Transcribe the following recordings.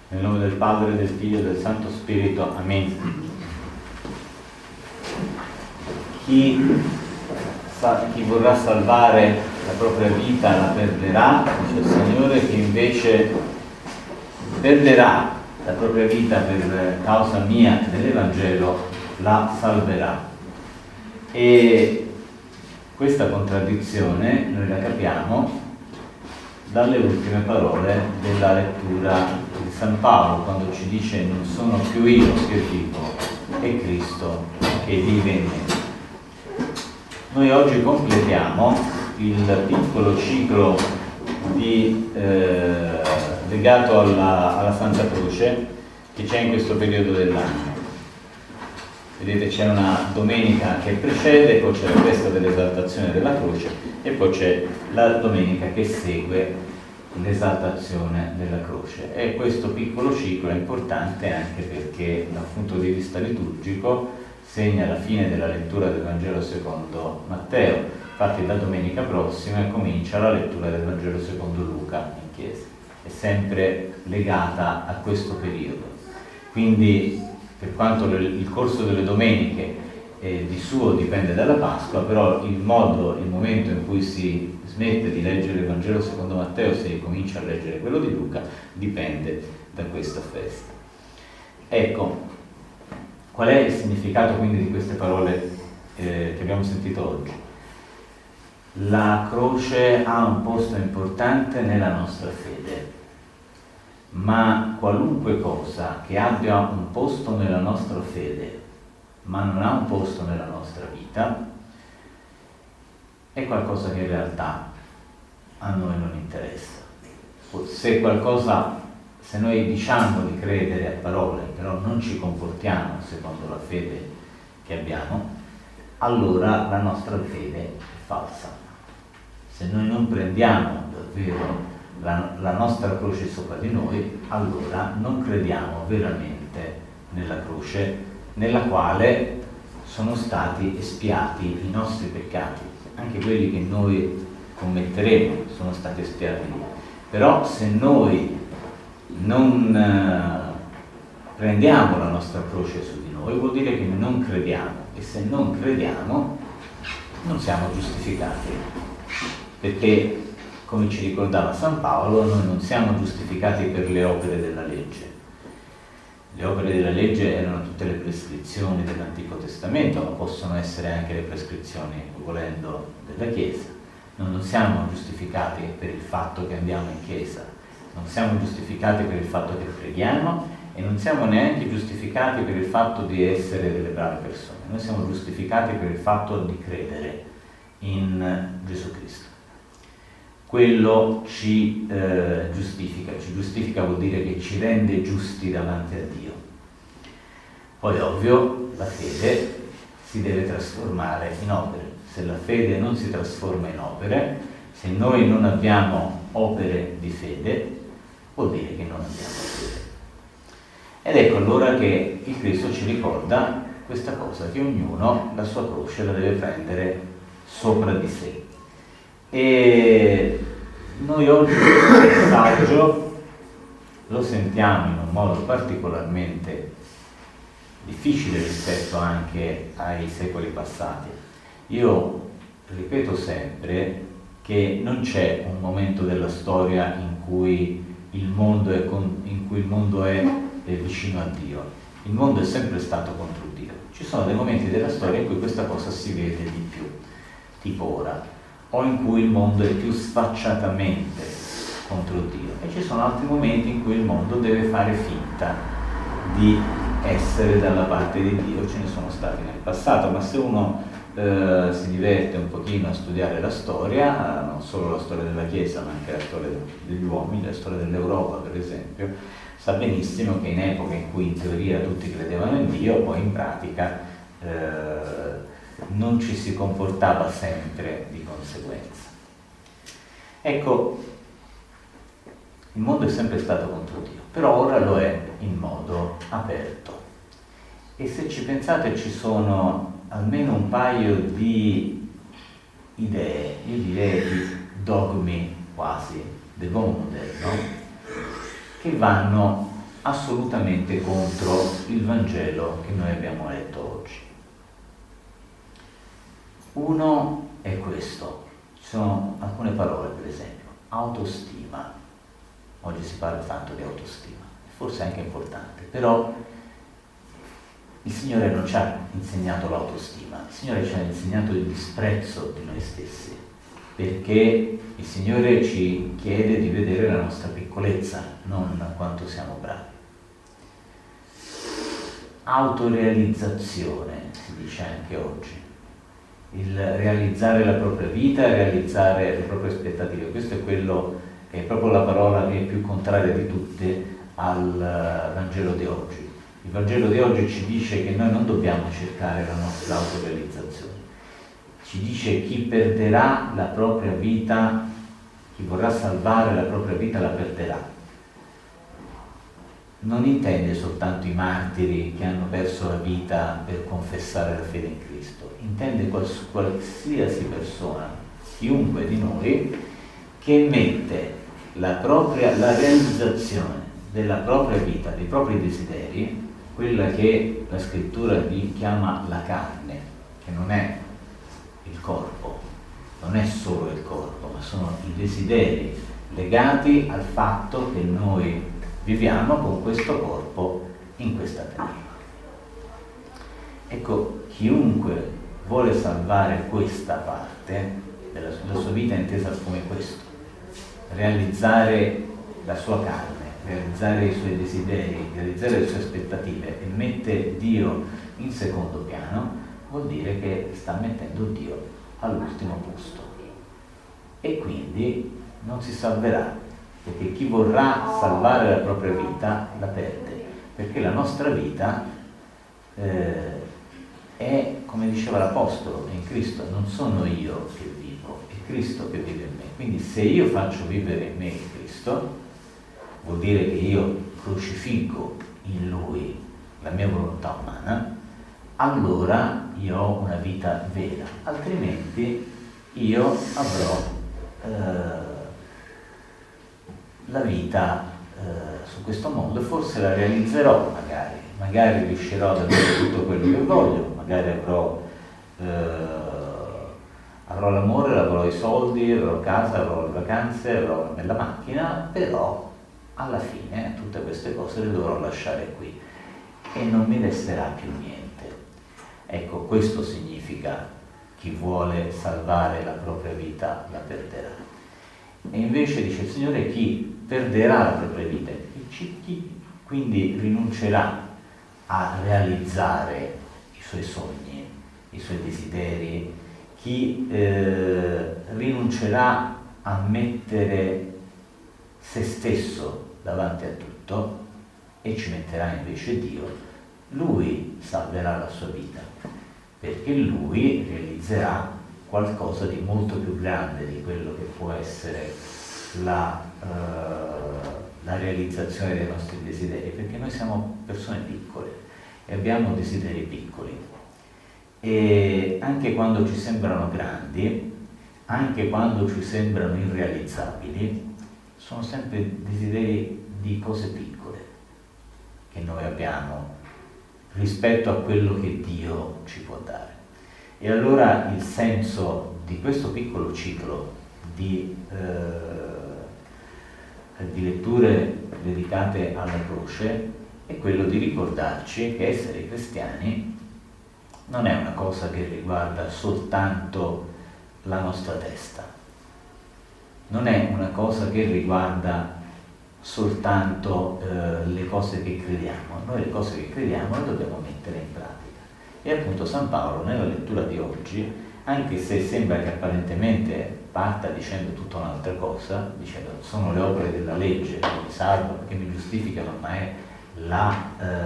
Nel nome del Padre, del Figlio e del Santo Spirito. Amen. Chi vorrà salvare la propria vita la perderà, dice il Signore, chi invece perderà la propria vita per causa mia e dell'Evangelo la salverà. E questa contraddizione noi la capiamo dalle ultime parole della lettura di San Paolo, quando ci dice: non sono più io che vivo, è Cristo che vive in me. Noi oggi completiamo il piccolo ciclo legato alla Santa Croce che c'è in questo periodo dell'anno. Vedete, c'è una domenica che precede, poi c'è la festa dell'esaltazione della croce e poi c'è la domenica che segue l'esaltazione della croce. E questo piccolo ciclo è importante anche perché dal punto di vista liturgico segna la fine della lettura del Vangelo secondo Matteo. Infatti da domenica prossima comincia la lettura del Vangelo secondo Luca in chiesa, è sempre legata a questo periodo. Quindi per quanto il corso delle domeniche di suo dipende dalla Pasqua, però il momento in cui si smette di leggere il Vangelo secondo Matteo, se comincia a leggere quello di Luca, dipende da questa festa. Ecco, qual è il significato quindi di queste parole che abbiamo sentito oggi? La croce ha un posto importante nella nostra fede, ma qualunque cosa che abbia un posto nella nostra fede, ma non ha un posto nella nostra vita, è qualcosa che in realtà a noi non interessa. Se noi diciamo di credere a parole, però non ci comportiamo secondo la fede che abbiamo, allora la nostra fede è falsa. Se noi non prendiamo davvero la nostra croce sopra di noi, allora non crediamo veramente nella croce nella quale sono stati espiati i nostri peccati, anche quelli che noi commetteremo sono stati espiati lì. Però se noi non prendiamo la nostra croce su di noi, vuol dire che non crediamo, e se non crediamo non siamo giustificati, perché come ci ricordava San Paolo, noi non siamo giustificati per le opere della legge. Le opere della legge erano tutte le prescrizioni dell'Antico Testamento, ma possono essere anche le prescrizioni, volendo, della Chiesa. Noi non siamo giustificati per il fatto che andiamo in Chiesa, non siamo giustificati per il fatto che preghiamo e non siamo neanche giustificati per il fatto di essere delle brave persone. Noi siamo giustificati per il fatto di credere in Gesù Cristo. Quello ci giustifica vuol dire che ci rende giusti davanti a Dio. Poi ovvio la fede si deve trasformare in opere. Se la fede non si trasforma in opere, se noi non abbiamo opere di fede, vuol dire che non abbiamo fede. Ed ecco allora che il Cristo ci ricorda questa cosa, che ognuno la sua croce la deve prendere sopra di sé. E noi oggi questo messaggio lo sentiamo in un modo particolarmente difficile rispetto anche ai secoli passati. Io ripeto sempre che non c'è un momento della storia in cui il mondo è vicino a Dio. Il mondo è sempre stato contro Dio. Ci sono dei momenti della storia in cui questa cosa si vede di più, tipo ora, o in cui il mondo è più sfacciatamente contro Dio, e ci sono altri momenti in cui il mondo deve fare finta di essere dalla parte di Dio. Ce ne sono stati nel passato, ma se uno si diverte un pochino a studiare la storia, non solo la storia della Chiesa ma anche la storia degli uomini, la storia dell'Europa per esempio, sa benissimo che in epoche in cui in teoria tutti credevano in Dio, poi in pratica non ci si comportava sempre di conseguenza. Ecco, il mondo è sempre stato contro Dio, però ora lo è in modo aperto. E se ci pensate ci sono almeno un paio di idee, io direi di dogmi quasi dell'uomo moderno, che vanno assolutamente contro il Vangelo che noi abbiamo letto oggi. Uno è questo, ci sono alcune parole, per esempio, autostima. Oggi si parla tanto di autostima, forse è anche importante, però il Signore non ci ha insegnato l'autostima, il Signore ci ha insegnato il disprezzo di noi stessi, perché il Signore ci chiede di vedere la nostra piccolezza, non quanto siamo bravi. Autorealizzazione, si dice anche oggi, il realizzare la propria vita, realizzare le proprie aspettative. Questo è quello che è proprio la parola che è più contraria di tutte al Vangelo di oggi. Il Vangelo di oggi ci dice che noi non dobbiamo cercare la nostra autorealizzazione. Ci dice chi perderà la propria vita, chi vorrà salvare la propria vita la perderà. Non intende soltanto i martiri che hanno perso la vita per confessare la fede in Cristo, intende qualsiasi persona, chiunque di noi, che mette la realizzazione della propria vita, dei propri desideri, quella che la scrittura chiama la carne, che non è il corpo, non è solo il corpo, ma sono i desideri legati al fatto che noi viviamo con questo corpo in questa terra. Ecco, chiunque vuole salvare questa parte della sua vita intesa come questo, realizzare la sua carne, realizzare i suoi desideri, realizzare le sue aspettative e mette Dio in secondo piano, vuol dire che sta mettendo Dio all'ultimo posto e quindi non si salverà, perché chi vorrà salvare la propria vita la perde, perché la nostra vita è, come diceva l'Apostolo, in Cristo. Non sono io che vivo, è Cristo che vive in me. Quindi se io faccio vivere in me Cristo, vuol dire che io crocifiggo in Lui la mia volontà umana, allora io ho una vita vera, altrimenti io avrò la vita su questo mondo e forse la realizzerò magari riuscirò ad avere tutto quello che voglio, magari avrò l'amore, avrò i soldi, avrò casa, avrò le vacanze, avrò una bella macchina, però alla fine tutte queste cose le dovrò lasciare qui e non mi resterà più niente. Ecco, questo significa chi vuole salvare la propria vita la perderà. E invece dice il Signore chi perderà la propria vita, chi quindi rinuncerà a realizzare i suoi sogni, i suoi desideri, chi rinuncerà a mettere se stesso davanti a tutto e ci metterà invece Dio, lui salverà la sua vita, perché lui realizzerà qualcosa di molto più grande di quello che può essere la realizzazione dei nostri desideri, perché noi siamo persone piccole e abbiamo desideri piccoli e anche quando ci sembrano grandi, anche quando ci sembrano irrealizzabili, sono sempre desideri di cose piccole che noi abbiamo rispetto a quello che Dio ci può dare. E allora il senso di questo piccolo ciclo di letture dedicate alla croce è quello di ricordarci che essere cristiani non è una cosa che riguarda soltanto la nostra testa, non è una cosa che riguarda soltanto le cose che crediamo. Noi le cose che crediamo le dobbiamo mettere in pratica. E appunto San Paolo nella lettura di oggi, anche se sembra che apparentemente parta dicendo tutta un'altra cosa, dicendo sono le opere della legge che mi salvano, che mi giustificano, ma è la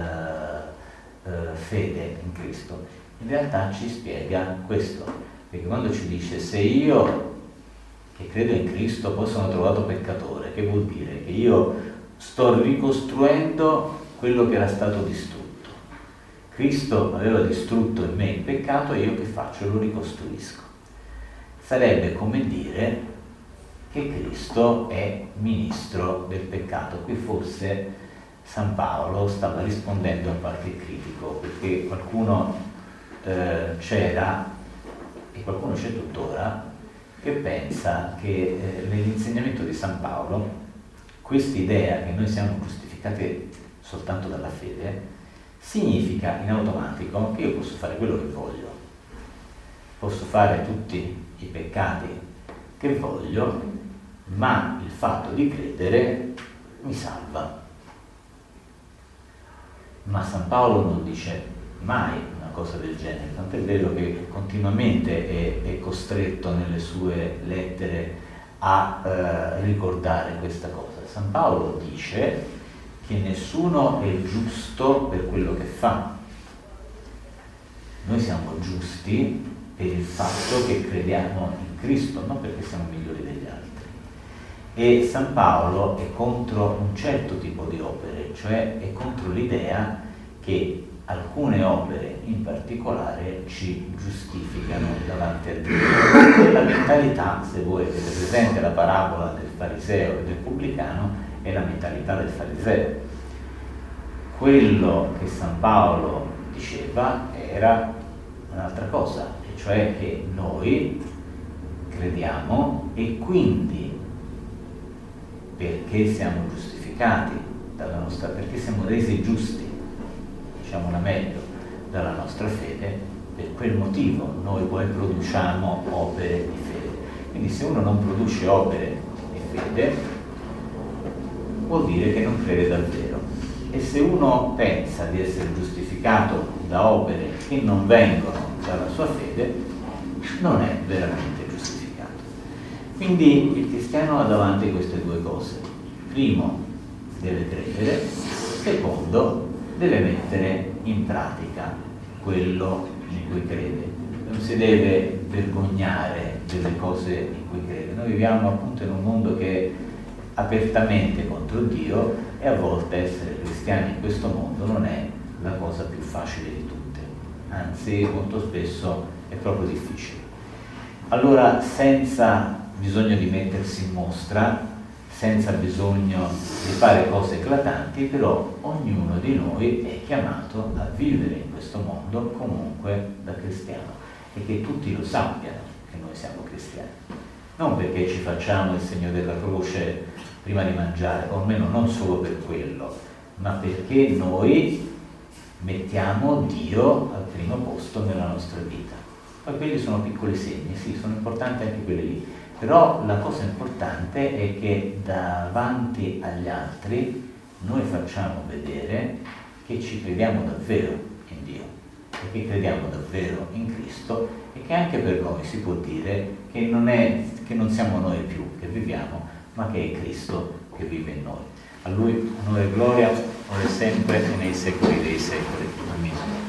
fede in Cristo, in realtà ci spiega questo, perché quando ci dice se io che credo in Cristo poi sono trovato peccatore, che vuol dire? Che io sto ricostruendo quello che era stato distrutto. Cristo aveva distrutto in me il peccato e io che faccio? Lo ricostruisco. Sarebbe come dire che Cristo è ministro del peccato. Qui forse San Paolo stava rispondendo a qualche critico, perché qualcuno c'era, e qualcuno c'è tuttora, che pensa che nell'insegnamento di San Paolo quest'idea che noi siamo giustificati soltanto dalla fede significa in automatico che io posso fare quello che voglio, posso fare tutti i peccati che voglio, ma il fatto di credere mi salva. Ma San Paolo non dice mai una cosa del genere, tant'è vero che continuamente è costretto nelle sue lettere a ricordare questa cosa. San Paolo dice che nessuno è giusto per quello che fa. Noi siamo giusti per il fatto che crediamo in Cristo, non perché siamo migliori degli altri. E San Paolo è contro un certo tipo di opere, cioè è contro l'idea che alcune opere in particolare ci giustificano davanti a Dio. E la mentalità, se voi avete presente la parabola del fariseo e del pubblicano, è la mentalità del fariseo. Quello che San Paolo diceva era un'altra cosa, e cioè che noi crediamo e quindi perché siamo giustificati dalla nostra, perché siamo resi giusti, diciamola meglio, dalla nostra fede, per quel motivo noi poi produciamo opere di fede. Quindi se uno non produce opere di fede, vuol dire che non crede davvero. E se uno pensa di essere giustificato da opere che non vengono dalla sua fede, non è veramente giustificato. Quindi il cristiano ha davanti queste due cose. Primo, deve credere. Secondo, deve mettere in pratica quello in cui crede. Non si deve vergognare delle cose in cui crede. Noi viviamo appunto in un mondo che è apertamente contro Dio, e a volte essere cristiani in questo mondo non è la cosa più facile di tutte, anzi molto spesso è proprio difficile. Allora, senza bisogno di mettersi in mostra, senza bisogno di fare cose eclatanti, però ognuno di noi è chiamato a vivere in questo mondo comunque da cristiano, e che tutti lo sappiano che noi siamo cristiani. Non perché ci facciamo il segno della croce prima di mangiare, o almeno non solo per quello, ma perché noi mettiamo Dio al primo posto nella nostra vita. Poi quelli sono piccoli segni, sì, sono importanti anche quelli lì, però la cosa importante è che davanti agli altri noi facciamo vedere che ci crediamo davvero in Dio, e che crediamo davvero in Cristo, e che anche per noi si può dire che non siamo noi più che viviamo, ma che è Cristo che vive in noi. A Lui onore e gloria, ora e sempre e nei secoli dei secoli. Amen.